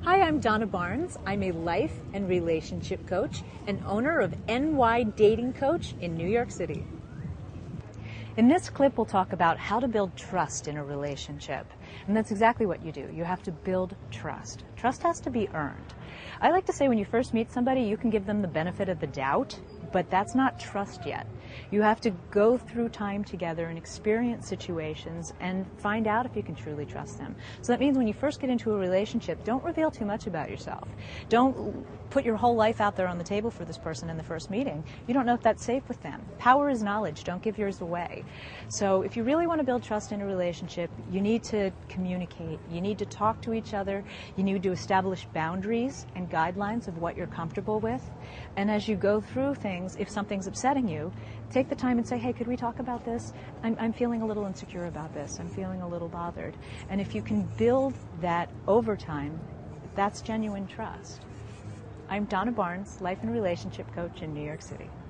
Hi, I'm Donna Barnes. I'm a life and relationship coach and owner of NY Dating Coach in New York City. In this clip, we'll talk about how to build trust in a relationship. And that's exactly what you do. You have to build trust. Trust has to be earned. I like to say when you first meet somebody, you can give them the benefit of the doubt, but that's not trust yet. You have to go through time together and experience situations and find out if you can truly trust them. So that means when you first get into a relationship, don't reveal too much about yourself. Don't put your whole life out there on the table for this person in the first meeting. You don't know if that's safe with them. Power is knowledge. Don't give yours away. So if you really want to build trust in a relationship, you need to communicate. You need to talk to each other. You need to establish boundaries and guidelines of what you're comfortable with. And as you go through things, if something's upsetting you, take the time and say, hey, could we talk about this? I'm feeling a little insecure about this. I'm feeling a little bothered. And if you can build that over time, that's genuine trust. I'm Donna Barnes, life and relationship coach in New York City.